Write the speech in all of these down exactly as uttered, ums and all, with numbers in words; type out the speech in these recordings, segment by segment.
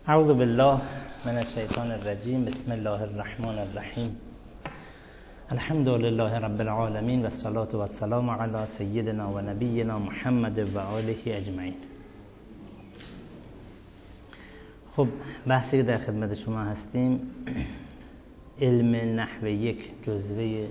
اعوذ بالله من الشیطان الرجیم. بسم الله الرحمن الرحیم. الحمد لله رب العالمین و الصلاة و السلام علی سیدنا و نبینا محمد و آله اجمعین. خب بحثی که در خدمت شما هستیم، علم نحو یک جزوه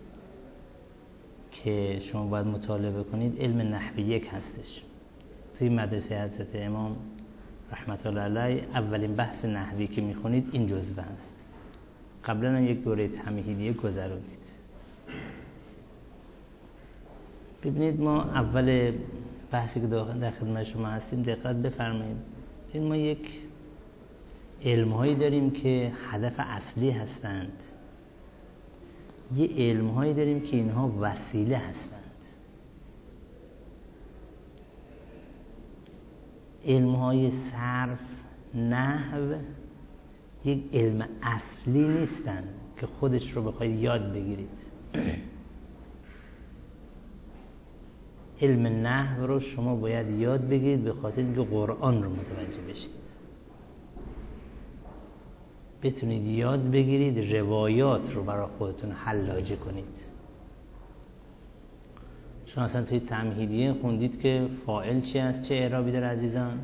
که شما باید مطالعه کنید علم نحو یک هستش. توی مدرسه حضرت امام رحمت الله علیه اولین بحث نحوی که میخونید این جزوه هست. قبلا یک دوره تمهیدیه گذروندید. ببینید ما اول بحثی که در خدمت شما هستیم دقت بفرمایید. این ما یک علم‌هایی داریم که هدف اصلی هستند، یه علم‌هایی داریم که اینها وسیله هستند. علم‌های صرف، نحو یک علم اصلی نیستن که خودش رو بخواید یاد بگیرید. علم نحو رو شما باید یاد بگیرید به خاطر اینکه قرآن رو متوجه بشید، بتونید یاد بگیرید روایات رو برای خودتون حلاجه کنید. شما اصلا توی تمهیدیه خوندید که فاعل چی است، چه اعرابی داره عزیزان؟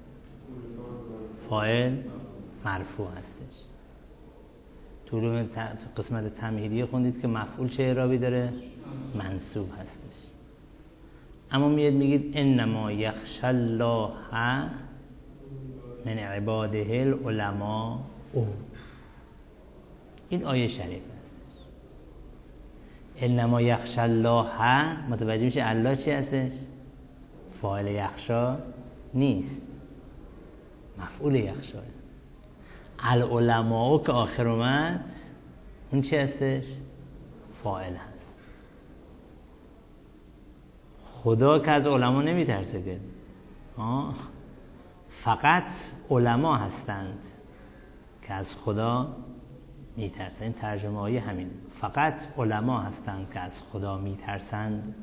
فاعل مرفوع هستش. تو قسمت تمهیدیه خوندید که مفعول چه اعرابی داره؟ منصوب هستش. اما میاد میگید انما یخشی الله من عباده العلماء. این آیه شریف هستش. انما یخشی الله، متوجه میشه الله چی هستش؟ فاعل یخشا نیست، مفعول یخشا. العلماء که آخر اومد اون چی هستش؟ فاعل هست. خدا که از علما نمیترسه که آه. فقط علما هستند که از خدا میترسند. این ترجمه های همین، فقط علما هستند که از خدا میترسند.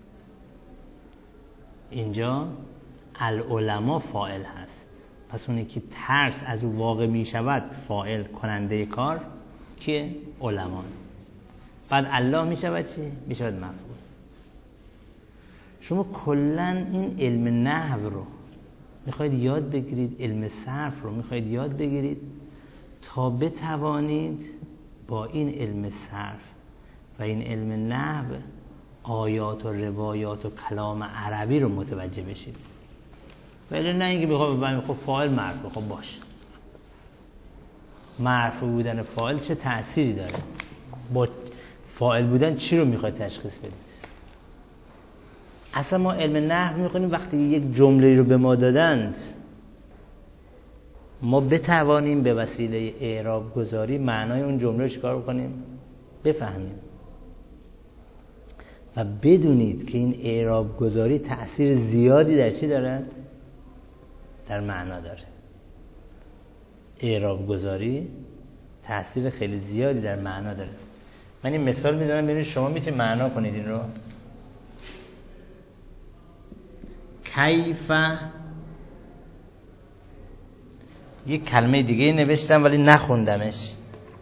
اینجا العلماء فاعل هست، پس اونی که ترس از او واقع میشود فاعل کننده کار که علما. بعد الله میشود چی؟ میشود مفعول. شما کلن این علم نحو رو میخواید یاد بگیرید، علم صرف رو میخواید یاد بگیرید تا بتوانید با این علم صرف و این علم نحو آیات و روایات و کلام عربی رو متوجه بشید. ولی نه اینکه بخوام ببینم خب فاعل مرفوع، خب باشه. مرفوع بودن فاعل چه تأثیری داره؟ با فاعل بودن چی رو میخواید تشخیص بدید؟ اصلا ما علم نحو میخونیم وقتی یک جمله رو به ما دادند ما بتوانیم به وسیله اعراب گذاری معنای اون جمله رو چیکار بکنیم؟ بفهمیم. و بدونید که این اعراب گذاری تأثیر زیادی در چی دارد؟ در معنا داره. اعراب گذاری تأثیر خیلی زیادی در معنا داره. من این مثال میزنم ببینید شما میتونید معنا کنید این رو. کیف، یک کلمه دیگه نوشتم ولی نخوندمش.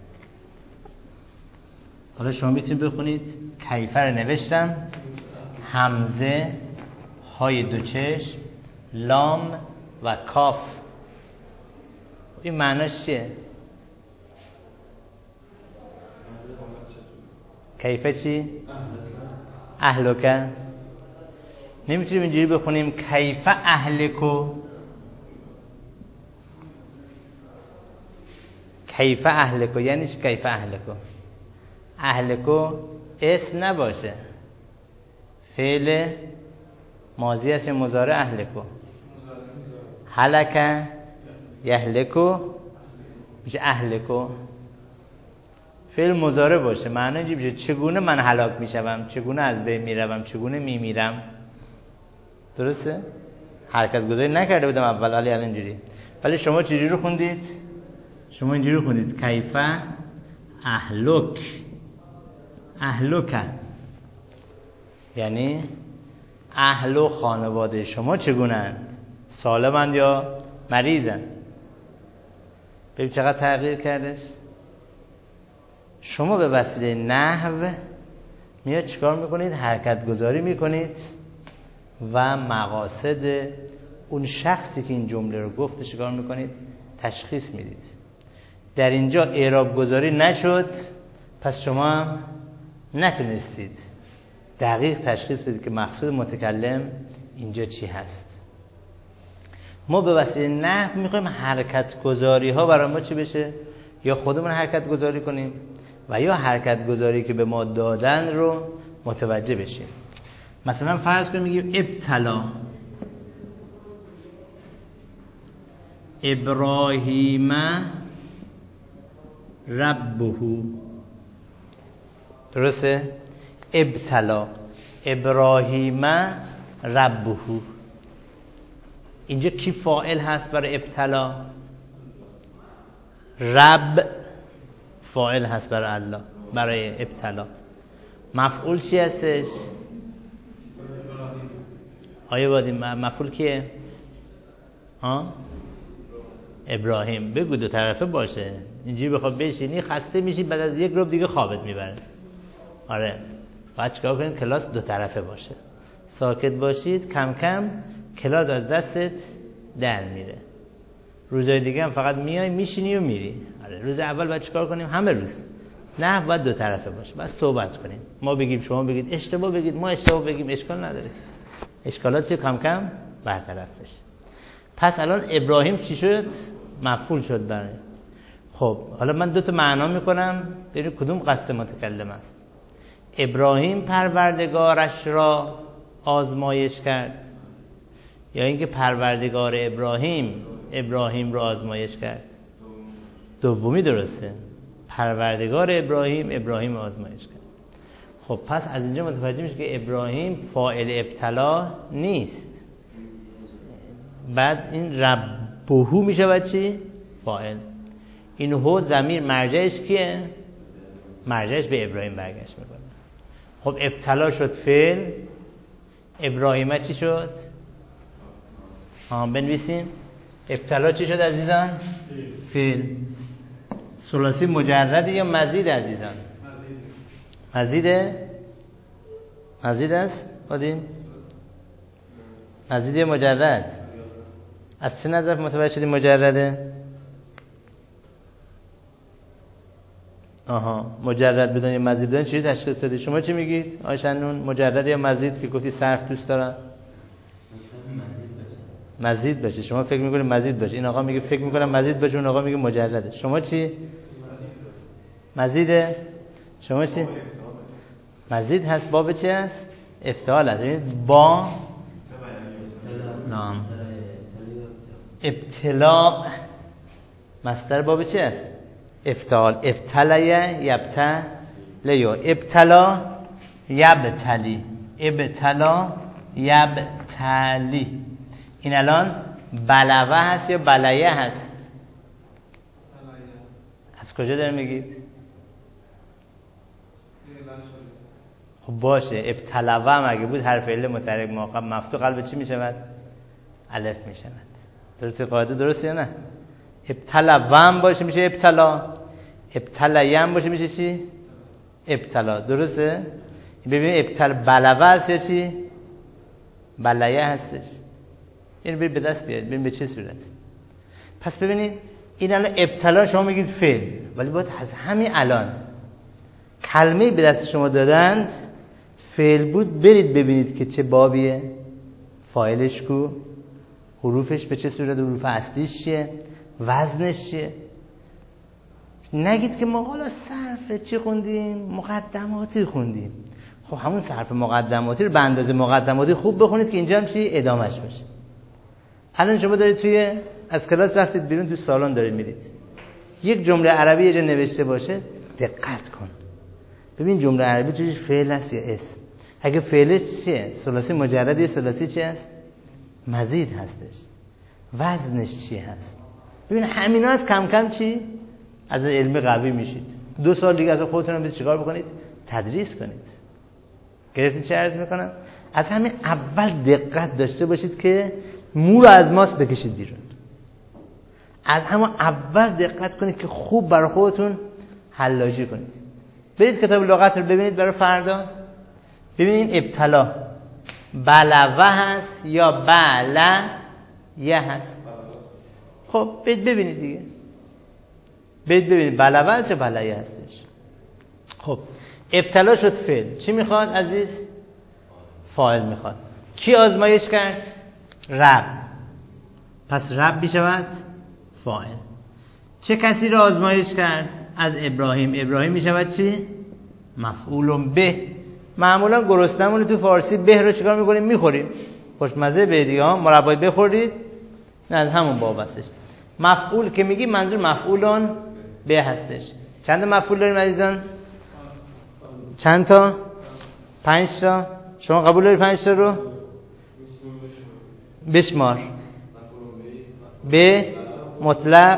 حالا شما میتونید بخونید. کیف رو نوشتم، همزه، های دو چشم، لام و کاف. این معناش چیه؟ کیفه چی؟ اهلکه. نمیتونیم اینجوری بخونیم کیفه اهلکو. کیفه اهلکو یعنی چی؟ کیفه اهلکو اهلکو اسم نباشه، فعل ماضی است یا مضارع؟ اهلکو. هلکه یهلکو میشه اهلکو. فعل مضارع باشه معنی اینجوری میشه چگونه من هلاک میشوم، چگونه از بین میروم، چگونه میمیرم. درسته؟ حرکت گذاری نکرده بودم اول، ولی الان اینجوری. ولی شما چجوری رو خوندید؟ شما اینجوری خوندید کیفه اهلک. اهلک یعنی اهل و خانواده شما چگونه‌اند؟ سالمند یا مریضند؟ ببین چقدر تغییر کردش. شما به وسیله نحو میاد چیکار میکنید؟ حرکت گذاری میکنید و مقاصد اون شخصی که این جمله رو گفته چیکار میکنید؟ تشخیص میدید. در اینجا اعراب گذاری نشد، پس شما هم نتونستید دقیق تشخیص بدید که مقصود متکلم اینجا چی هست. ما به وسیله نحو میخوایم حرکت گذاری ها برای ما چی بشه؟ یا خودمون حرکت گذاری کنیم و یا حرکت گذاری که به ما دادن رو متوجه بشیم. مثلا فرض کنیم میگیم ابتلا ابراهیم ربه، درسته؟ ابتلا ابراهیم ربه، اینجا کی فاعل هست برای ابتلا؟ رب فاعل هست برای الله، برای ابتلا. مفعول چی هستش؟ آیه بادیم مفعول کیه؟ ها؟ ابراهیم. بگو دو طرفه باشه، اینجوری بخواد بشینی خسته میشی بعد از یک ربع دیگه خوابت میبره. آره باید چیکار کنیم؟ کلاس دو طرفه باشه. ساکت باشید، کم کم کلاس از دستت در میره. روزهای دیگه هم فقط میای میشینی و میری. آره روز اول باید چیکار کنیم؟ همه روز نه باید دو طرفه باشه، باید صحبت کنیم. ما بگیم شما بگید، اشتباه بگید ما اشتباه بگیم، اشکال نداره. اشکالات کم کم برطرف بشه. پس الان ابراهیم چی شد؟ مفعول شد برای. خب حالا من دو تا معنا میکنم ببینید کدوم قصد متکلم است. ابراهیم پروردگارش را آزمایش کرد، یا اینکه پروردگار ابراهیم ابراهیم را آزمایش کرد؟ دومی درسته، پروردگار ابراهیم ابراهیم آزمایش کرد. خب پس از اینجا متوجه میشه که ابراهیم فاعل ابتلا نیست. بعد این ربهو میشه بعد چی؟ فاعل. این هو ضمیر مرجعش کیه؟ مرجعش به ابراهیم برگشت میکنه. خب ابتلا شد فعل، ابراهیم چی شد؟ ها بنویسیم ابتلا چی شد عزیزان؟ فعل. ثلاثی مجرد یا مزید عزیزان؟ مزیده؟ مزید است؟ بادیم؟ مزید یا مجرد؟ از چه نظر متوجه شدیم مجرده؟ آها مجرد بدون یا مزید بدون چی تشخیص دادی؟ شما چی میگید؟ آشنون مجرد یا مزید که گفتی صرف دوست دارن؟ مزید باشه. شما فکر میکنید مزید باشه، این آقا میگه فکر میکنم مزید باشه، اون آقا میگه مجرده. شما چی؟ مزیده؟ شما چی؟ مزید هست. باب چی هست؟ افتعال هست. ببینید با نام ابتلا مصدر باب چی هست؟ افتعال. ابتلای یبتلی، ابتلا یبتلی، ابتلا یبتلی. این الان بلوه هست یا بلیه هست؟ از کجا داره میگید؟ خب باشه ابتلوه مگه بود حرف عله متحرک موقع مفتوح قلب چی میشود؟ الف میشود. درسته قاعده درسته یا نه؟ ابتلوه هم باشه میشه ابتلا، ابتلایه هم باشه میشه چی؟ ابتلا. درسته؟ ببینید ابتل بلوه هست یا چی؟ بلیه هستش. این برید به دست بیارید ببین به چه صورت. پس ببینید این الان ابتلا شما میگید فعل، ولی باید از همین الان کلمه به دست شما دادند فعل بود برید ببینید که چه بابیه، فاعلش کو، حروفش به چه صورت، حروف اصلیش چیه، وزنش چیه. نگید که ما حالا صرف چی خوندیم؟ مقدماتی خوندیم. خب همون صرف مقدماتی رو به اندازه مقدماتی خوب بخونید که اینجا هم چی ادامهش باشه. الان شما دارید توی از کلاس رفتید بیرون تو سالن دارید میرید، یک جمله عربی یه جا نوشته باشه دقت کن ببین جمله عربی توش فعل است یا اسم. اگه فعلش چیه؟ ثلاثی مجرد یا ثلاثی چی هست؟ مزید هستش. وزنش چی هست؟ ببین همینا از کم کم چی از علم قوی میشید. دو سال دیگه از خودتون هم چیکار بکنید؟ تدریس کنید. گرفتید چه عرض میکنم؟ از همین اول دقت داشته باشید که مو رو از ماست بکشید بیرون. از همون اول دقت کنید که خوب برای خودتون حلاجی کنید. برید کتاب لغت رو ببینید برای فردا. ببینید ابتلا بلوه هست یا بله یه هست. خب برید ببینید دیگه. برید ببینید بلوه هست یا بلایه هستش. خب ابتلا شد فعل. چی میخواد عزیز؟ فاعل میخواد. کی آزمایش کرد؟ رب. پس رب میشود فاعل. چه کسی را آزمایش کرد؟ از ابراهیم. ابراهیم میشود چی؟ مفعول به. معمولا گرسنمون تو فارسی به رو چیکار میکنیم؟ میخوریم. خوشمزه به دیگه ها مربای بخورید. نه از همون باب هستش. مفعول که میگی منظور مفعولون به هستش. چند مفعول داریم عزیزان؟ چند تا؟ پنج تا. شما قبول داری پنج تا رو؟ بشمار. به مطلق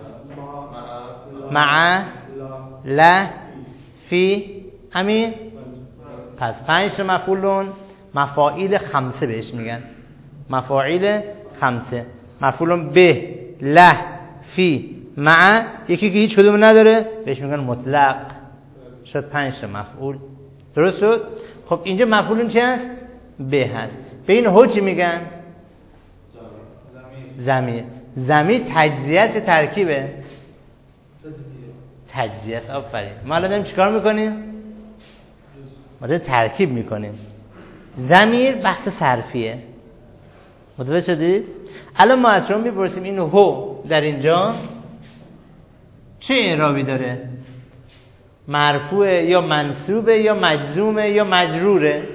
مع لا فی همین. پس پنج تا مفعولون مفاعیل خمسه بهش میگن. مفاعیل خمسه. مفعولون به لا فی مع. یکی که هیچ کدوم نداره بهش میگن مطلق. شد پنج تا مفعول. درست شد؟ خب اینجا مفعولون چی هست؟ به هست. به این هو چی میگن؟ ضمیر. ضمیر تجزیه است ترکیبه؟ تجزیه است. آفرین. ما الان داریم چیکار میکنیم؟ ما داریم ترکیب میکنیم. ضمیر بحث صرفیه. متوجه شدید؟ الان ما از شما میپرسیم این هو در اینجا چه اعرابی داره؟ مرفوعه یا منصوبه یا مجزومه یا مجروره؟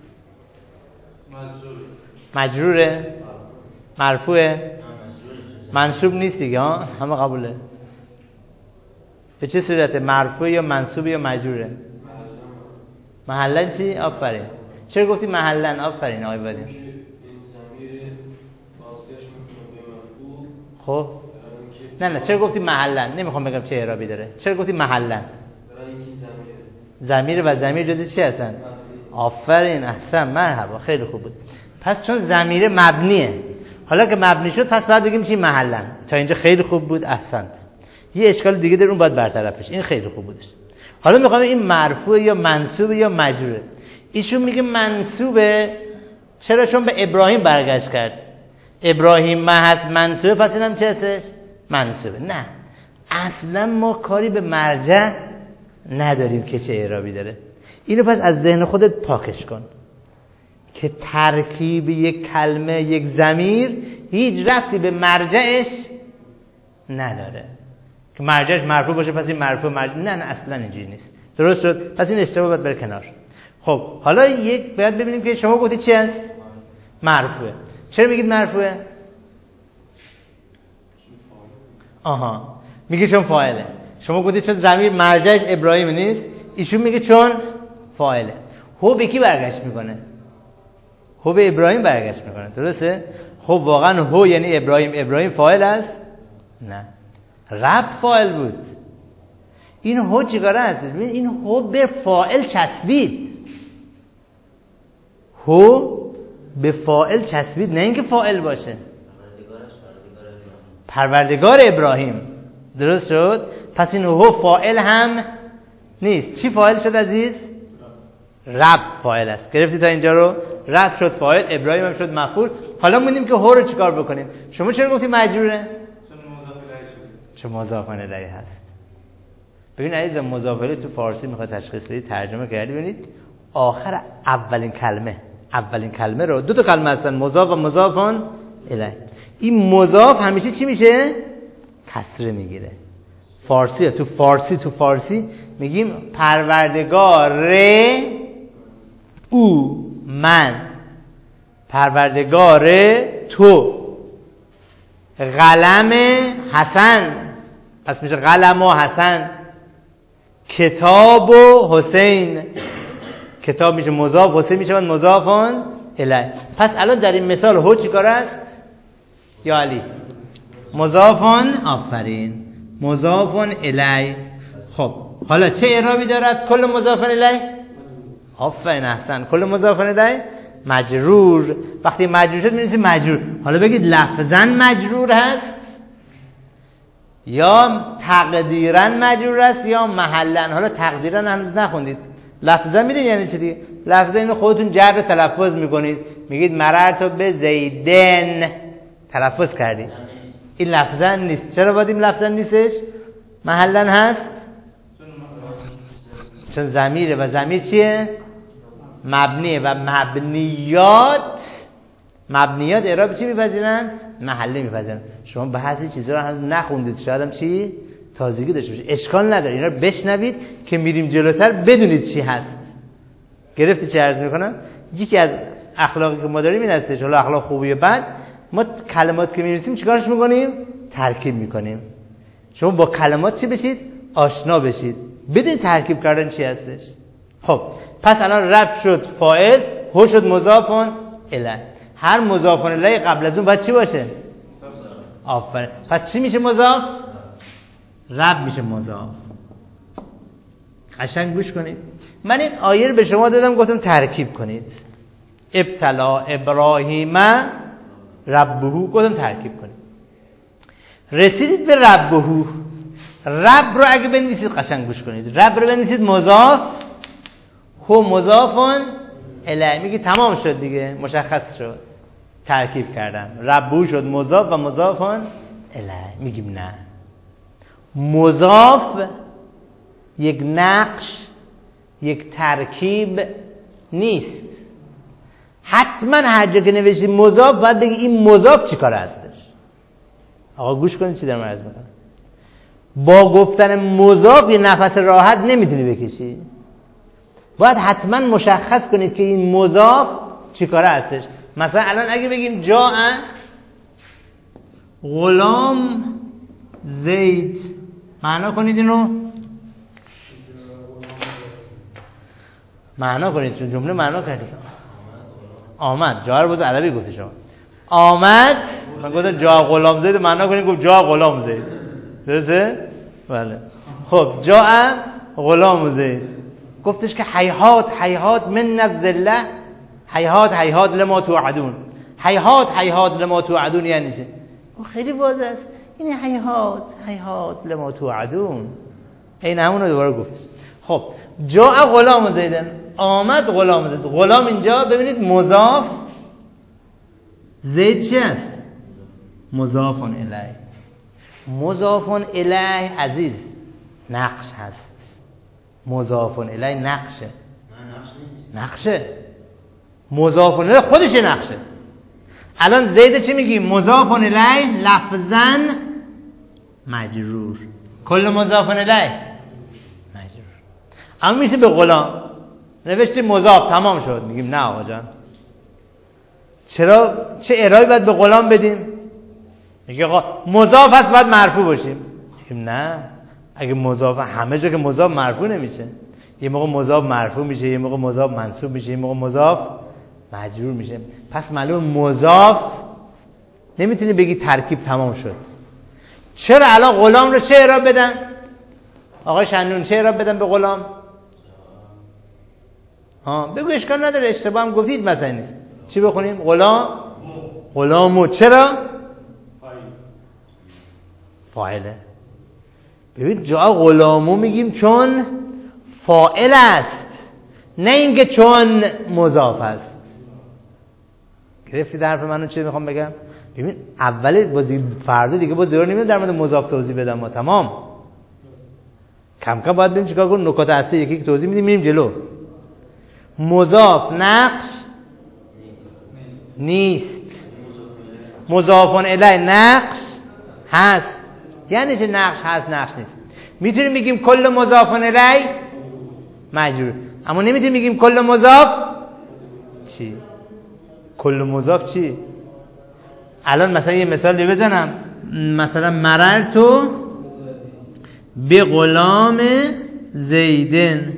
مجروره. مرفوعه. منصوب نیست دیگه ها. همه قبوله. به چه صورته؟ مرفوعه یا منصوبه یا مجروره؟ محلن چی؟ آفرین. چرا گفتی محلن؟ آفرین آقای بدیم. خب نه نه چرا گفتی محلن؟ نمیخوام بگم چه اعرابی داره. چرا گفتی محلن؟ ضمیر و ضمیر جزء چی هستن؟ آفرین احسن مرحبا خیلی خوب بود. پس چون ضمیر مبنیه حالا که مبنی شد پس بعد بگیم چی؟ محلن. تا اینجا خیلی خوب بود احسنت. یه اشکال دیگه داره اون باید برطرفش. این خیلی خوب بودش. حالا میخوام این مرفوع یا منصوب یا مجروره. ایشون میگه منصوبه. چرا؟ چون به ابراهیم برگشت کرد. ابراهیم ما هست منصوبه پس اینم چه هستش؟ منصوبه. نه اصلا ما کاری به مرجع نداریم که چه اعرابی داره. اینو پس از ذهن خودت پاکش کن که ترکیب یک کلمه یک ضمیر هیچ ربطی به مرجعش نداره که مرجعش مرفوع باشه پس این مرفوع مرجع. نه نه اصلا اینجوری نیست. درست شد؟ پس این اشتباه باید بره کنار. خب حالا یک باید ببینیم که شما گفتی چی هست؟ مرفوعه. چرا میگید مرفوعه؟ آها میگه چون فاعله. شما گفتید چون ضمیر مرجعش ابراهیم نیست. ایشون میگه چون فاعله. هو به کی برگشت میکنه؟ هو به ابراهیم برگشت میکنه. درسته؟ خب واقعا هو یعنی ابراهیم. ابراهیم فاعل است؟ نه رب فاعل بود. این هو چیکاره هست؟ ببین این هو به فاعل چسبید. هو به فاعل چسبید نه اینکه فاعل باشه. پروردگار ابراهیم. درست شد؟ پس این هو فاعل هم نیست. چی فاعل شد عزیز؟ رب فاعل است. گرفتی تا اینجا رو؟ رب شد فاعل، ابراهیم هم شد مفعول. حالا موندیم که هو رو چیکار بکنیم؟ شما چرا گفتی مجروره؟ چون مضاف الیه شده. چون مضاف الیه هست. ببین عزیزم مضاف الیه تو فارسی میخواد تشخیص بدید ترجمه کردی ببینید آخر اولین کلمه اولین کلمه رو دو تا کلمه هستن مضاف و مضافون الیه. این مضاف همیشه چی میشه؟ کسره میگیره. فارسی تو فارسی تو فارسی میگیم پروردگار او من، پروردگار تو، قلم حسن پس میشه قلم و حسن، کتاب و حسین. کتاب میشه مضاف، حسین میشه مضافون الیه. پس الان در این مثال هو چیکار است؟ یا علی مضافون. آفرین مضافون الیه. خب حالا چه اعرابی دارد کل مضافون الیه؟ آفرین احسن. کل مضافون الیه مجرور. وقتی مجرور شد می‌نویسیم مجرور. حالا بگید لفظاً مجرور هست یا تقدیرا مجرور است یا محلا. حالا تقدیرا هنوز نخوندید، لفظا میدونید یعنی چی دیگه؟ لفظا اینو خودتون جر تلفظ میکنید، میگید مررت به زیدن، تلفظ کردید. این لفظا نیست. چرا باید این لفظا نیستش؟ محلا هست چون ضمیره و ضمیر چیه؟ مبنیه و مبنیات مبنیات اعراب چی میپذیرن؟ محله میپذیرن. شما بعضی چیزا رو هم نخوندید، شاید هم چی تازگی داشته باشه، اشکال نداره، اینا رو بشنوید که میریم جلوتر بدونید چی هست. گرفتی چه عرض میکنم؟ یکی از اخلاقی که ما داریم این هستش، حالا اخلاق خوبی و بد، ما کلمات که می‌نویسیم چیکارش میکنیم؟ ترکیب میکنیم. شما با کلمات چی بشید؟ آشنا بشید، بدونید ترکیب کردن چی هستش. خب پس الان رفع شد فاعل، هو شد مضاف الیه. هر مضاف الیه قبل از اون باید چی باشه؟ آفرین. پس چی میشه مضاف؟ رب میشه مضاف. قشنگ گوش کنید. من این آیه رو به شما دادم، گفتم ترکیب کنید. ابتلا ابراهیم ربه، گفتم ترکیب کنید. رسیدید به ربه. رب رو اگه بنویسید، قشنگ گوش کنید، رب رو بنویسید مضاف، هو مضافون الیه. میگی تمام شد دیگه، مشخص شد، ترکیب کردم، ربو شد مضاف و مضافون الیه. میگیم نه، مضاف یک نقش، یک ترکیب نیست. حتما هر جا که نوشید مضاف باید بگی این مضاف چی کار هستش. آقا گوش کنید چی دارم عرض میکنم. با گفتن مضاف یه نفس راحت نمیتونی بکشی، باید حتما مشخص کنید که این مضاف چی کاره هستش. مثلا الان اگه بگیم جاء غلام زید، معنا کنید اینو، معنا کنید، چون جمله معنا کردی. آمد، جا رو بود عربی گفتی شما. آمد، من گفتم جا غلام زید، معنا کنید گفت جا غلام زید. درسته؟ بله. خب جاء غلام زید، گفتش که حیحات حیحات من الذله، حیحات حیحات لما توعدون. حیحات حیحات لما توعدون یعنی چه؟ خیلی واضحه است. این حیحات حیحات لما توعدون، این همون رو دوباره گفت. خب جاء غلام زیدن، آمد غلام زید. غلام اینجا ببینید مضاف، زید چی است؟ مضاف الیه. مضاف الیه عزیز نقش هست. مضاف الیه نقشه، نقشه مضاف الیه خودش نقشه. الان زید چی میگیم؟ مضاف الیه لفظا مجرور، کل مضاف الیه مجرور. اما میشه به غلام نوشتی مضاف، تمام شد. میگیم نه آقا جان، چرا؟ چه ارائه باید به غلام بدیم؟ میگه آقا مضاف هست باید مرفوع باشیم. میگیم نه، اگه مضاف همه جا که مضاف مرفوع نمیشه، یه موقع مضاف مرفوع میشه، یه موقع مضاف منصوب میشه، یه موقع مضاف مجرور میشه. پس معلوم مضاف نمیتونی بگی ترکیب تمام شد. چرا الان غلام رو چه اعراب بدن؟ آقا شنون چه اعراب بدن به غلام؟ ها بگو، اشکال نداره، اشتباه هم گفتید مثلا نیست. چی بخونیم؟ غلام غلامو. چرا؟ فاعله. ببین جا غلامو میگیم چون فاعل است، نه اینکه چون مضاف است. گرفتید حرف منو چی میخوام بگم؟ ببین اول بازی فردا دیگه باز ضرور نمیاد در مورد مضاف توضیح بدم. ما تمام کم کم باید بریم چیکار کنیم، نکات اصلی یکی که توضیح میدیم میریم جلو. مضاف نقش نیست، مضاف الیه نقش هست. یعنی چه نقش هست نقش نیست؟ میتونیم بگیم کل مضاف الیه مجرور، اما نمیتونیم بگیم کل مضاف چی؟ کل مضاف چی؟ الان مثلا یه مثالی بزنم، مثلا مررتو به غلام زیدن،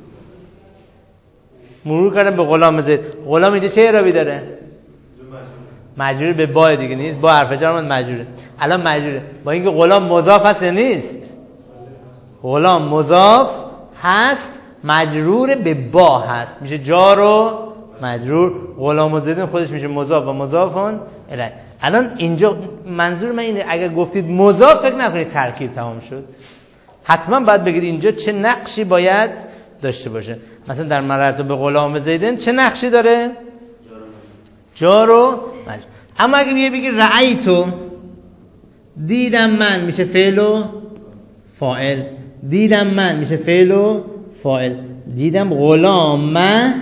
مرور کردم به غلام زید. غلام اینجا چه اعرابی داره؟ مجرور به با دیگه نیست، با حرف جر مجروره. الان مجروره، با اینکه غلام مضاف هست نیست؟ غلام مضاف هست، مجرور به با هست، میشه جار و مجرور. غلام زیدن خودش میشه مضاف و مضافون الیه. الان اینجا منظور من اینه اگر گفتید مضاف فکر نکنید ترکیب تمام شد، حتما باید بگید اینجا چه نقشی باید داشته باشه. مثلا در مررت به غلام زیدن چه نقشی داره؟ جار و مجرور. اما اگه بیای بگی رأیتو، دیدم من، میشه فعل و فاعل. دیدم من میشه فعل و فاعل. دیدم غلام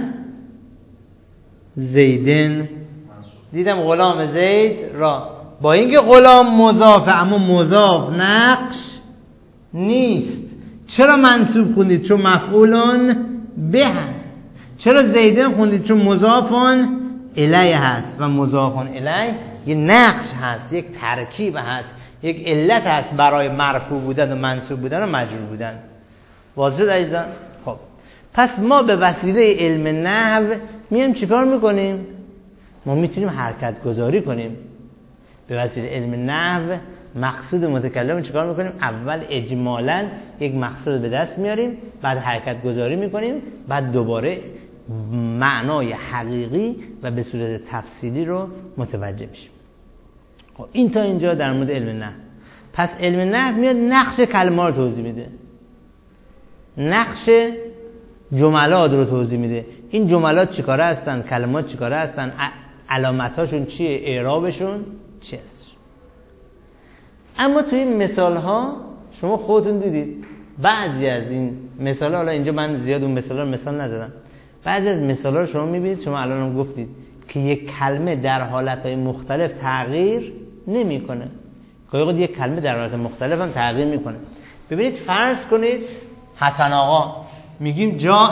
زیدن، دیدم غلام زید را. با اینکه غلام مضافه اما مضاف نقش نیست. چرا منصوب خوندید؟ چون مفعولون به هست. چرا زیدن خوندید؟ چون مضافون الیه هست و مضافون الیه یه نقش هست، یک ترکیب هست، یک علت هست برای مرفوع بودن و منصوب بودن و مجرور بودن. واضح شد عزیزان؟ خب پس ما به وسیله علم نحو میایم چیکار میکنیم؟ ما میتونیم حرکت گذاری کنیم. به وسیله علم نحو مقصود متکلم چیکار میکنیم؟ اول اجمالاً یک مقصود به دست میاریم، بعد حرکت گذاری میکنیم، بعد دوباره معنای حقیقی و به صورت تفصیلی رو متوجه میشیم. خب این تا اینجا در مورد علم نحو. پس علم نحو میاد نقش کلمات رو توضیح میده، نقش جملات رو توضیح میده. این جملات چیکاره هستن، کلمات چیکاره هستن، علامتاشون چیه، اعرابشون چی است. اما توی این مثال ها شما خودتون دیدید بعضی از این مثال ها، حالا اینجا من زیاد اون مثال ها رو مثال نزدم، بعضی از مثال ها رو شما میبینید، شما الان هم گفتید که یک کلمه در حالت های مختلف تغییر نمی کنه. گاهی اوقات یک کلمه در حالت مختلف هم تغییر میکنه. ببینید فرض کنید حسن آقا، میگیم جاء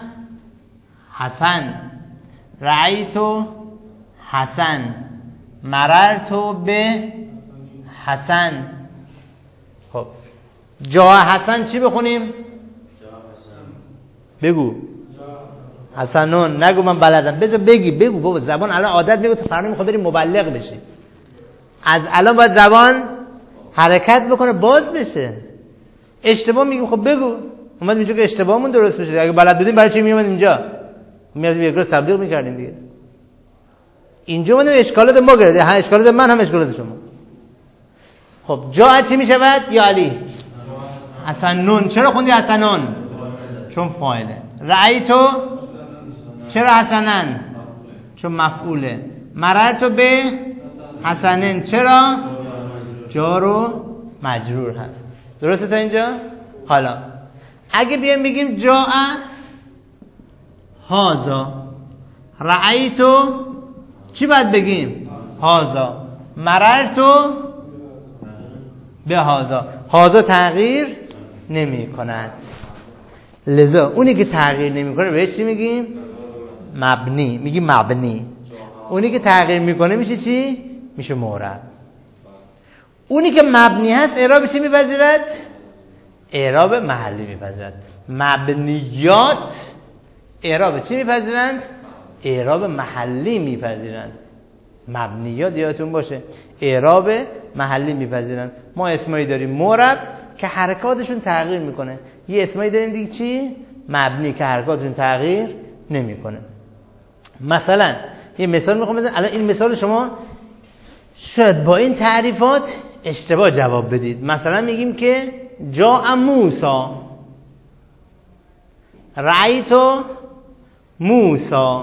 حسن، رأیتو حسن، مررتو به حسن. خب جاء حسن چی بخونیم؟ بگو حسنون. نگو من بلدم، بذار بگی، بگو بابا، زبان الان عادت میگه تو فردا میخواد بری مبلغ بشی، از الان باید زبان حرکت بکنه باز بشه. اشتباه میگیم خب بگو، اومد میگه که اشتباهمون درست بشه. اگه بلد بودیم برای چی میومد اینجا؟ میاد یک روز تبلیغ میکردیم دیگه. اینجا اومدیم اشکالات ما گرفته، ها اشکالات من هم اشکالات شما. خب جا چی میشود یا علی؟ حسنون. چرا خوندی حسنون؟ چون فاعله. رأیتو چرا حسنن؟ چون مفعوله. مررتو به حسنن چرا؟ جار و مجرور هست. درسته تا اینجا؟ حالا اگه بیایم بگیم جاء هازا، رأیتو چی باید بگیم؟ هازا. مررتو به هازا. هازا تغییر نمی کند، لذا اونی که تغییر نمی کنه بهش چی میگیم؟ مبنی. میگیم مبنی. اونی که تغییر میکنه میشه چی؟ میشه معرب. اونی که مبنی هست اعراب چی میپذیرد؟ اعراب محلی میپذیرد. مبنیات اعراب چی میپذیرند؟ اعراب محلی میپذیرند. مبنیات یادتون باشه اعراب محلی میپذیرند. ما اسمایی داریم معرب که حرکاتشون تغییر میکنه، یه اسمایی داریم دیگه چی؟ مبنی که حرکاتشون تغییر نمیکنه. مثلا یه مثال میخوام بزنم. الان این مثال شما شاید با این تعریفات اشتباه جواب بدید. مثلا میگیم که جاء موسی، رأیتو موسی،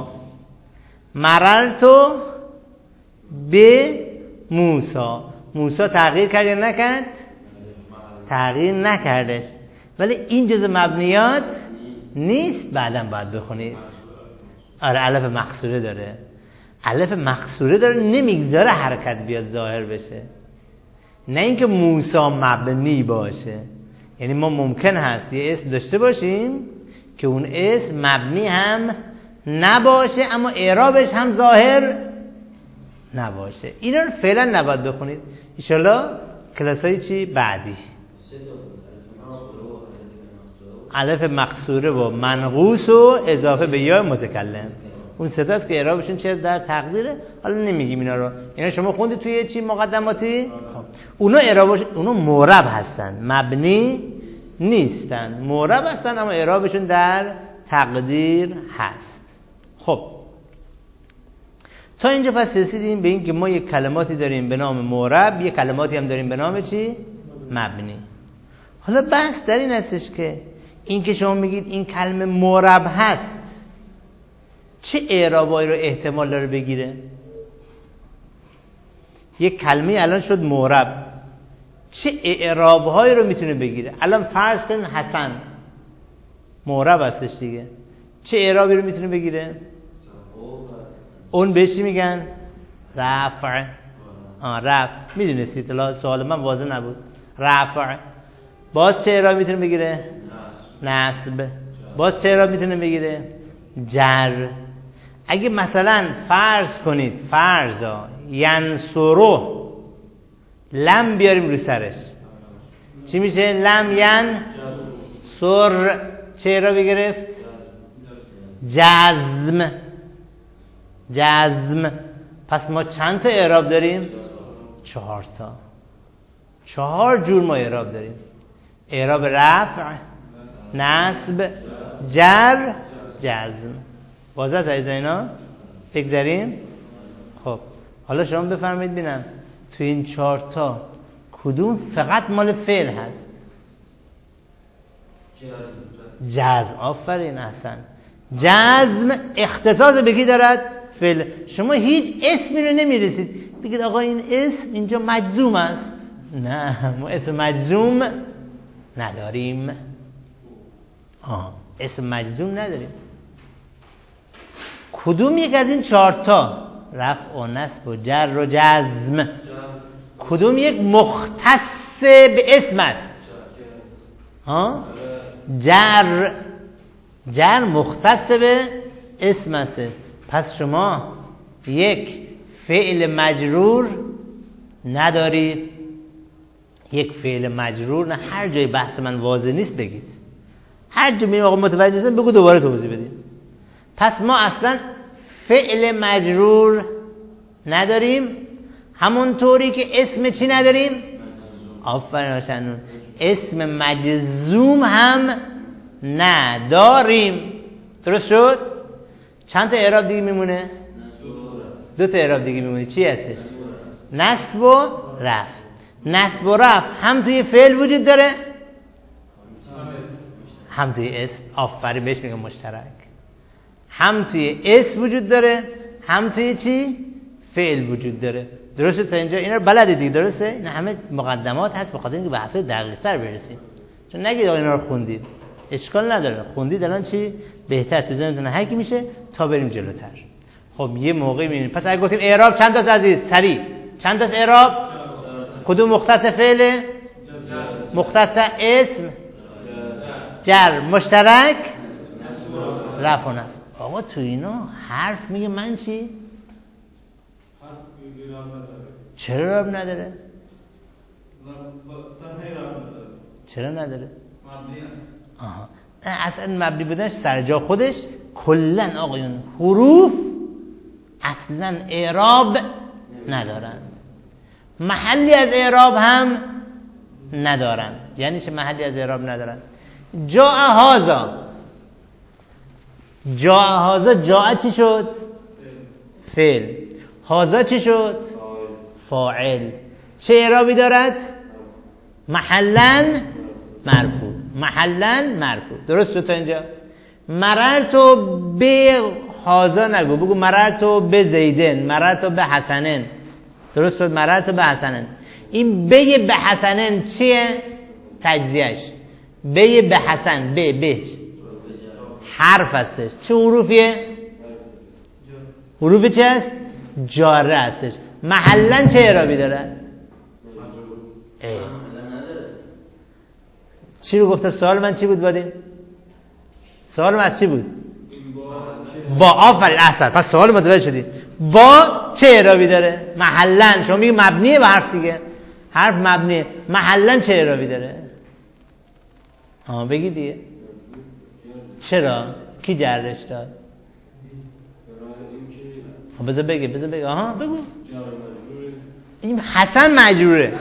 مررتو به موسی. موسی تغییر کرد یا نکرد؟ تغییر نکردش، ولی این جزء مبنیات نیست. بعداً باید بخونید. آره الف مقصوره داره. الف مقصوره داره نمیگذاره حرکت بیاد ظاهر بشه. نه اینکه موسی مبنی باشه. یعنی ما ممکن هست یه اسم داشته باشیم که اون اسم مبنی هم نباشه اما اعرابش هم ظاهر نباشه. اینا رو فعلا نباید بخونید. ان شاءالله کلاسای چی بعدی. الف مقصوره و منقوص و اضافه به یا متکلم، اون سه تاست که اعرابشون چه در تقدیره. حالا نمیگیم اینا رو، اینا شما خوندید توی چی مقدماتی. اونا اعرابش اونا معرب هستن، مبنی نیستن. معرب هستن اما اعرابشون در تقدیر هست. خب تا اینجا پس رسیدیم به این که ما یک کلماتی داریم به نام معرب، یک کلماتی هم داریم به نام چی؟ مبنی. حالا بحث در این هستش که این که شما میگید این کلمه معرب هست چه اعرابایی رو احتمال داره بگیره؟ یک کلمه الان شد معرب، چه اعرابهایی رو میتونه بگیره؟ الان فرض کنین حسن معرب هستش دیگه، چه اعرابی رو میتونه بگیره؟ اون بهش چی میگن؟ رفع. آه رفع. میدونستی اطلاع سوال من واضح نبود. رفع. باز چه اعرابی میتونه بگیره؟ نصب. باز چه اعرابی میتونه بگیره؟ جر. اگه مثلا فرض کنید فرضا ینصرو لم بیاریم رو سرش چی میشه؟ لم ین سر چه اعرابی گرفت؟ جزم. جزم. پس ما چند تا اعراب داریم؟ چهار تا. چهار جور ما اعراب داریم. اعراب رفع، نصب، جر، جزم. واضح است اینا؟ بگذاریم. خب حالا شما بفرمایید ببینم تو این چهار تا کدوم فقط مال فعل هست؟ جزم. آفرین احسن. جزم اختصاص به کی دارد؟ فعل. شما هیچ اسمی رو نمیرسید بگید آقا این اسم اینجا مجزوم است. نه ما اسم مجزوم نداریم. آه اسم مجزوم نداریم. کدوم یک از این چهارتا رفع و نصب و جر و جزم کدوم یک مختص به اسم است؟ ها؟ جر. جر مختص به اسم است. پس شما یک فعل مجرور نداری. یک فعل مجرور نه. هر جای بحث من واضح نیست بگید، هر جا میگم آقا متوجه نیستم بگو دوباره توضیح بدیم. پس ما اصلا فعل مجرور نداریم، همونطوری که اسم چی نداریم؟ آفرین شنون. اسم مجزوم هم نداریم. درست شد؟ چند تا اعراب دیگه میمونه؟ دو تا اعراب دیگه میمونه. چی هستش؟ نصب و رفع. نصب و رفع هم توی فعل وجود داره هم توی اسم. آفرین بهش میگم مشترک. هم توی اسم وجود داره هم توی چی؟ فعل وجود داره. درسته تا اینجا اینا رو بلدی دیگه؟ درسته؟ این همه مقدمات هست بخاطر اینکه بحث‌های دقیق‌تر برسیم. چون نگید آقا اینا رو خوندید، اشکال نداره. خوندید الان چی؟ بهتر تو ذهنتون حک میشه تا بریم جلوتر. خب یه موقعی میبینید. پس اگه گفتیم اعراب چند تاست عزیز؟ سریع چند تاست اعراب؟ کدوم مختص فعله؟ مختص اسم، جر، مشترک، رفع و نصب. آقا تو اینا حرف میگه من چی؟ چرا رب نداره؟ چرا نداره؟ آها اصلا مبنی بودنش سر جا خودش. کلن آقایون حروف اصلا اعراب ندارن، محلی از اعراب هم ندارن. یعنی چه محلی از اعراب ندارن؟ جاء هذا، جاء هذا، جاء چی شد؟ فعل. هذا چی شد؟ فاعل. چه اعرابی دارد؟ محلاً مرفوع. محلاً مرفوع. درست شد تا اینجا؟ مررتو به هذا نگو، بگو مررتو به زیدن، مررتو به حسنن. درست شد؟ مررتو به حسنن. این به به حسنن چیه؟ تجزیهش به به حسن. به به حرف هستش. چه حروفیه؟ حروف چه هست؟ جاره هستش. محلاً چه اعرابی داره؟ چی رو گفتم؟ سوال من چی بود بادیم؟ سوال من از چی بود؟ با. آفرین احسن. پس سوال متوجه شدی. با چه اعرابی داره؟ محلاً. شما میگی مبنیه به حرف دیگه، حرف مبنیه. محلاً چه اعرابی داره؟ آها بگی دیگه. چرا؟ کی جرش داد؟ خب بذار بگه بذار بگه. آها بگو. این حسن مجروره.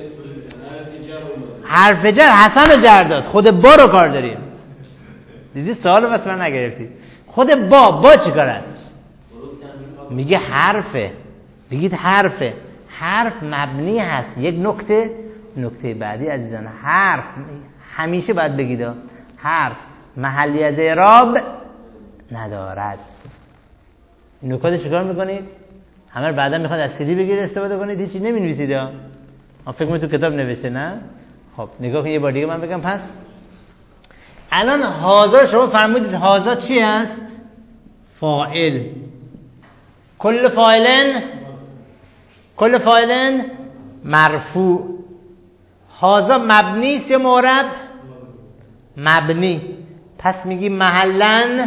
حرف جر حسن رو جر داد. خود با رو کار داریم. دیدی سوالو بس من نگرفتی. خود با با چی کار است؟ میگه حرفه. بگید حرفه. حرف مبنی هست. یک نکته نکته بعدی عزیزان، حرف همیشه باید بگید حرف محلی از اعراب ندارد. این نکات چیکار میکنید؟ همه بعدا میخواد از سیدی بگیرید استفاده کنید، هیچی نمینویسید ها. من فکر می‌کنم تو کتاب نوشته نه؟ خب نگاه کن یه بار دیگه من بگم. پس الان هازا شما فرمودید هازا چی است؟ فاعل. کل فاعلن کل فاعلن مرفوع. هازا مبنی است یا معرب؟ مبنی. پس میگی محلن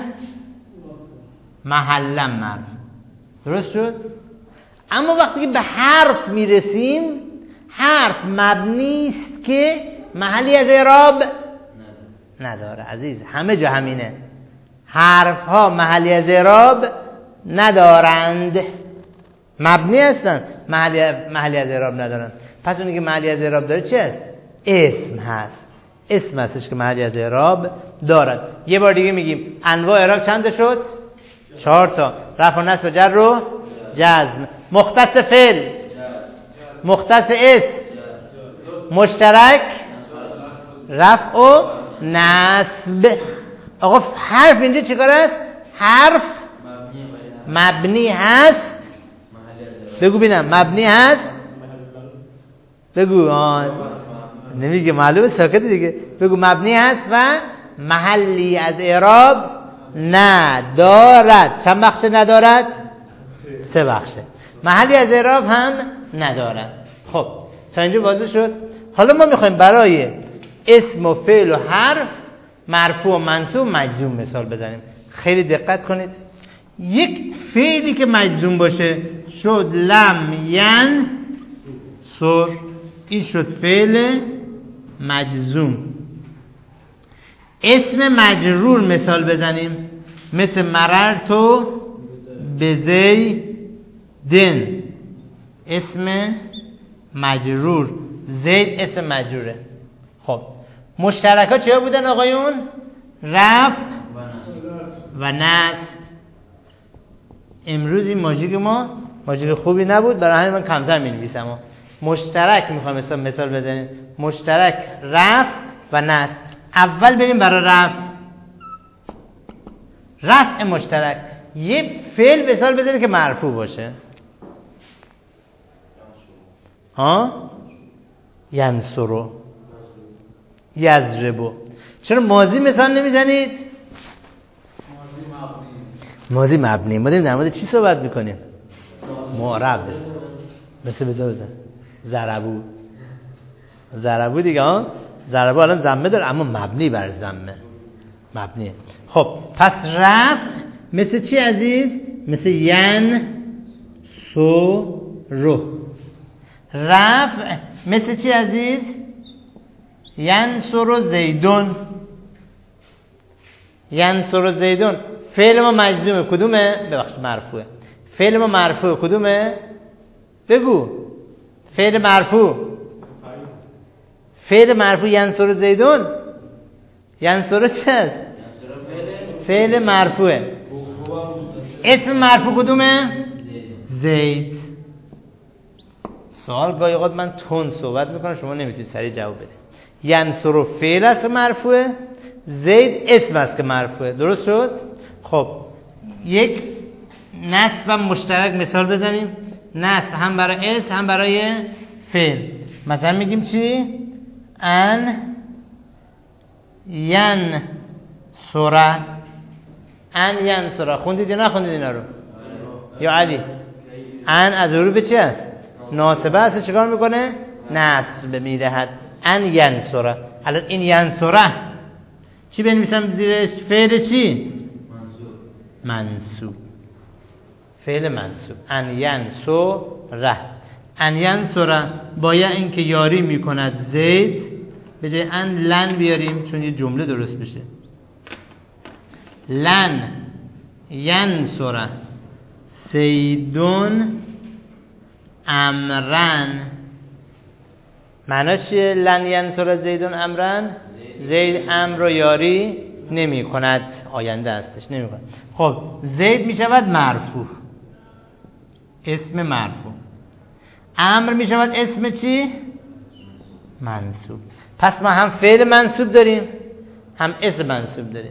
محلن مرفوع. درست شد؟ اما وقتی که به حرف میرسیم، حرف مبنی است که محلی از اعراب نداره. عزیز همه جا همینه، حرف ها محلی از اعراب ندارند، مبنی هستن، محلی, محلی از اعراب ندارن. پس اونی که محلی از اعراب داره چی هست؟ اسم هست. اسم هستش که محلی از اعراب دارد. یه بار دیگه میگیم انواع اعراب چند شد؟ چهار تا. رفع و نصب و جر و جزم. مختص فعل، مختص اسم، مشترک، رفع و نصب. آقا حرف اینجا چیکار است؟ حرف مبنی هست. بگو بینم مبنی هست. بگو آن نمیگه معلومه ساکت دیگه. بگو مبنی هست و محلی از اعراب ندارد. چند بخشه ندارد؟ سه بخشه. محلی از اعراب هم ندارد. خب تا اینجا واضح شد. حالا ما میخوایم برای اسم و فعل و حرف مرفوع و منصوب مجزوم مثال بزنیم. خیلی دقت کنید. یک فعلی که مجزوم باشه شد لم ین سر، این شد فعل مجزوم. اسم مجرور مثال بزنیم، مثل مررتو بزیدن. اسم مجرور، زید اسم مجروره. خب مشترک ها چه بودن آقایون؟ رفع و نصب. امروز این ماژیک ما ماژیک خوبی نبود، برای همین من کمتر می نویسم. مشترک میخوام مثلا مثال بزنیم. مشترک رفع و نصب. اول بریم برای رفع. رفع مشترک. یه فعل مثال بزنید که مرفوع باشه. ها؟ ینصرو، یضربو. چرا ماضی مثال نمیزنید؟ ماضی مبنی. ما داریم در مورد چی صحبت میکنیم؟ معرب. مثل بذار بزن ضربو. ضربو دیگه ها. ضربو الان ضمه داره اما مبنی بر ضمه. مبنیه. خب پس رفع مثل چی عزیز؟ مثل ین سو رو. رفع مثل چی عزیز؟ ین سو رو زیدون. ین سو رو زیدون. فعل ما مجزومه کدومه؟ ببخشید مرفوعه. فعل ما مرفوعه کدومه؟ بگو. فعل مرفوع. فعل مرفوع ینصر زیدون. ینصر چه است؟ فعل مرفوعه. اسم مرفوع کدومه؟ زید. سوال گاهی اوقات من تون صحبت میکنم شما نمیتونید سریع جواب بدید. ینصر فعل است مرفوعه، زید اسم است که مرفوعه. درست شد؟ خب یک نصب مشترک مثال بزنیم. نصب هم برای اسم هم برای فعل. مثلا میگیم چی؟ ان ین سوره. ان ین سوره. خوندید یا نخوندید اینا رو؟ یا علی؟ ان از حروف چی است؟ ناصبه است. چیکار میکنه؟ نصب میدهد. ان ین سوره. الان این ین سوره چی بنویسم زیرش؟ فعل چی؟ منصوب. فعل منصوب. ان ینصره. ان ینصره باید این که یاری میکند زید، به جای ان لن بیاریم چون یه جمله درست بشه. لن ینصره زیدون امرن. معنی چیه لن ینصره زیدون امرن؟ زید امر رو یاری نمی کند. آینده هستش نمی کند. خب زید می شود مرفوع. اسم مرفوع. امر می شود اسم چی؟ منصوب. پس ما هم فعل منصوب داریم هم اسم منصوب داریم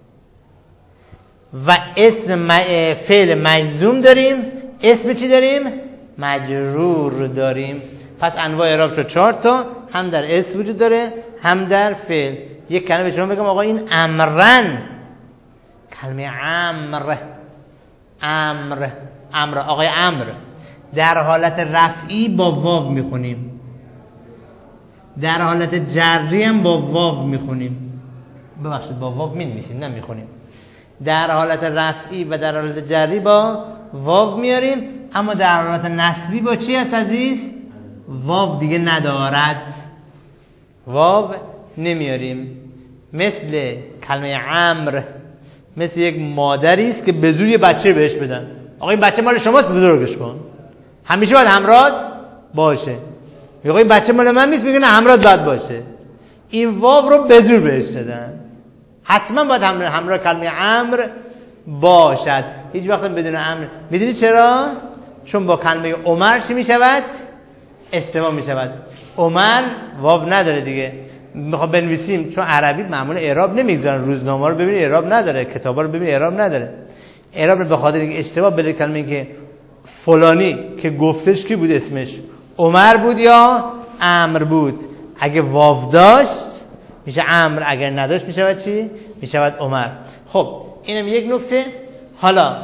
و اسم فعل مجزوم داریم، اسم چی داریم؟ مجرور داریم. پس انواع اعراب شد چهار تا، هم در اسم وجود داره هم در فعل. یک کلمه به شما بگم آقا این امرن، کلمه امر، امر امر آقای امر در حالت رفعی با واو میخونیم، در حالت جری هم با واو میخونیم، ببخشید با واو مینویسیم نمیخونیم، در حالت رفعی و در حالت جری با واو میاریم، اما در حالت نسبی با چی هست عزیز؟ واو دیگه ندارد، واو نمیاریم. مثل کلمه امر مثل یک مادری است که به زور یه بچه بهش بدن، آقا این بچه مال شماست بزرگش کن، همیشه باید همراهت باشه. میگه این بچه مال من نیست، میگه نه همراهت باید باشه. این واو رو به زور بهش دادن، حتما باید همراه همراه کلمه امر باشد، هیچ وقت بدون امر. میدونی چرا؟ چون با کلمه عمر چی میشود؟ اجتماع میشود. عمر واو نداره دیگه، میخوام بنویسیم چون عربی معمول اعراب نمیگذارن، روزنامه رو ببین اعراب نداره، کتابا رو ببین اعراب نداره. اعراب رو به خاطر اینکه اشتباه بده کلمه که فلانی که گفتش کی بود، اسمش عمر بود یا امر بود. اگه واو داشت میشه امر، اگر نداشت میشود چی؟ میشود عمر. خب اینم یک نکته. حالا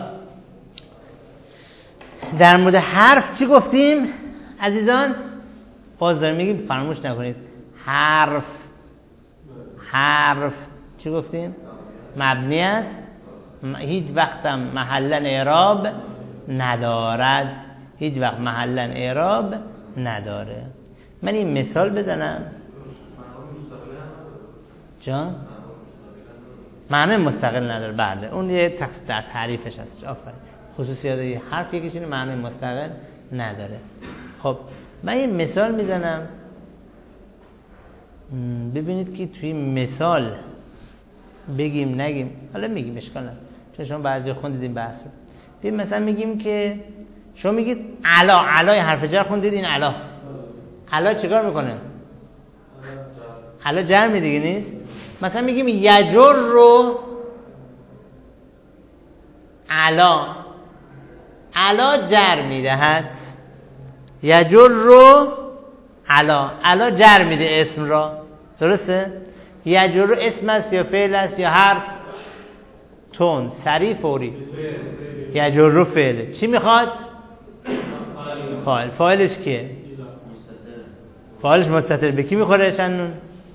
در مورد حرف چی گفتیم عزیزان؟ باز داریم میگیم فراموش نکنید، حرف حرف چی گفتیم؟ مبنی است، هیچ وقتم محلن اعراب ندارد، هیچ وقت محلن اعراب نداره. من این مثال بزنم جان، معنی مستقل نداره. بله اون یه تخصیص در تعریفش هست. آفرین، خصوصیات یه حرف یکیش اینه معنی مستقل نداره. خب من یه مثال میزنم ببینید که توی مثال بگیم نگیم، حالا میگیم اشکال نداره چون شما بعضی خوندید بحث رو. ببین مثلا میگیم که شما میگید علا، علای حرف جر خوندید، این علا علا چیکار میکنه؟ علا جر میده نیست؟ مثلا میگیم یجر رو علا، علا جر میدهد، یجر رو علا، علا جر میده اسم را، درسته؟ یجر رو اسم است یا فعل است یا حرف؟ تون سریع فوری. یجر رو فعله. چی میخواد؟ فاعل. فاعلش کیه؟ فاعلش مستتر. به کی میخوره شنون؟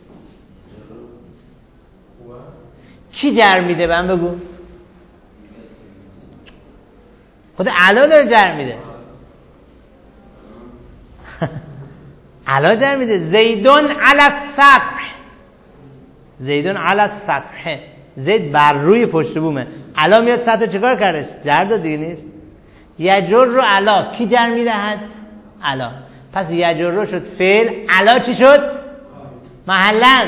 کی جر میده؟ من بگو. خود علا داره جر میده. علا جر میده. زیدون علی السطح، زیدون علی السطح، زید بر روی پشت بومه. علا میاد سطح چیکار کردش؟ جر داد دیگه نیست. یجر رو علا، کی جر میدهد؟ علا. پس یجر رو شد فعل، علا چی شد؟ محلن،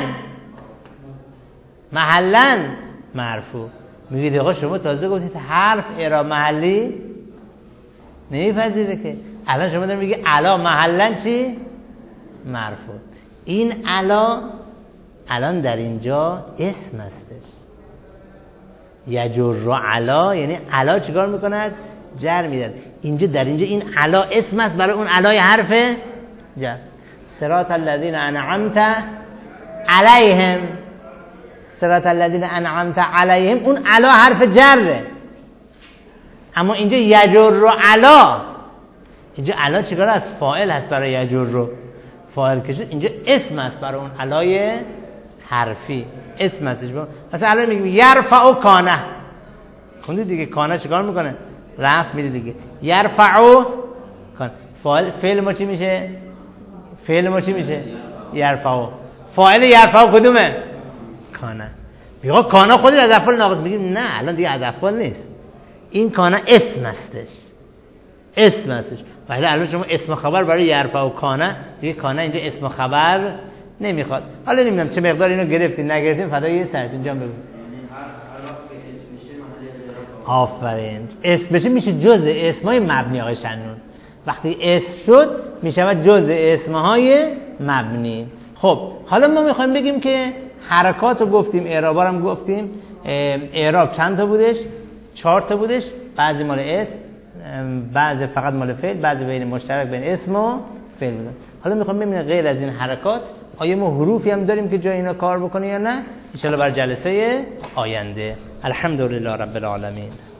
محلن مرفوع. میگید آقا شما تازه گفتید حرف اعراب محلی نمیپذیره که، الان شما دارید میگه علا محلن چی؟ مرفوع. این علا الان در اینجا اسم هستش. یجر رو علا یعنی علا چیکار میکند؟ جر میدن. اینجا در اینجا این علا اسم است برای اون علای حرف جر. صراط الذین انعمت علیهم، صراط الذین انعمت علیهم، اون علا حرف جره. اما اینجا یجر رو علا، اینجا علا چیکار است؟ فاعل هست برای یجر رو، فاعل کشید. اینجا اسم است برای اون علای حرفی، اسم هستش. مثلا الان میگیم یرفع کانه، خوندی دیگه، کانه چیکار میکنه؟ رفع میده دیگه. یرفع کانه، فاعل فعل ما چی میشه؟ فعل ما چی میشه؟ یرفع. فاعل یرفع کدومه؟ کانه. میگه کانه خودی از افعال ناقص، میگیم نه الان دیگه از افعال نیست، این کانه اسم هستش، اسم هستش. ولی الان شما اسم خبر برای یرفع و کانه، دیگه کانه اینجا اسم خبر نمیخواد. حالا نمیدونم چه مقدار اینو گرفتین نگرفتین، فدای یه سرتون جان بگو. آفرین. اسم بشه میشه جزء اسمای مبنی آقای شنون. وقتی اسم شد میشود جزء اسمهای مبنی. خب حالا ما میخوایم بگیم که حرکات رو گفتیم، اعرابا رو هم گفتیم. اعراب چند تا بودش؟ چهار تا بودش. بعضی مال اسم، بعضی فقط مال فعل، بعضی بین مشترک بین اسم و فعل بودن. حالا میخوام ببینیم غیر از این حرکات آیا ما حروفی هم داریم که جای اینا کار بکنه یا نه؟ ان شاء الله بر جلسه آینده. الحمدلله رب العالمین.